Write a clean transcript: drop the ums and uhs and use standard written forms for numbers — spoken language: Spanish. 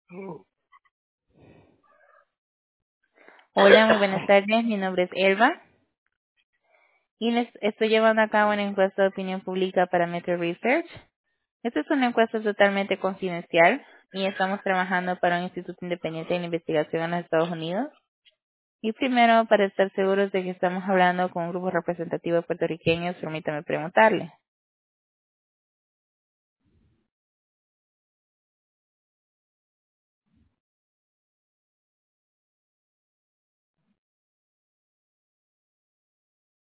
Hola, muy buenas tardes. Mi nombre es Elba y les estoy llevando a cabo una encuesta de opinión pública para Metro Research. Esta es una encuesta totalmente confidencial y estamos trabajando para un instituto independiente de la investigación en los Estados Unidos. Y primero, para estar seguros de que estamos hablando con un grupo representativo de puertorriqueños, permítame preguntarle,